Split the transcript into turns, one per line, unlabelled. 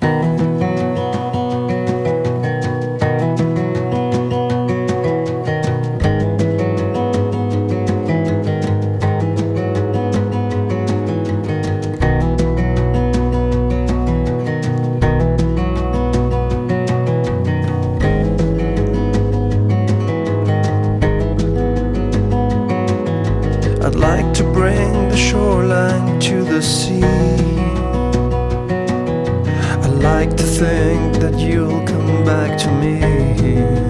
I'd like to bring the shoreline to the sea. I like to think that you'll come back to me.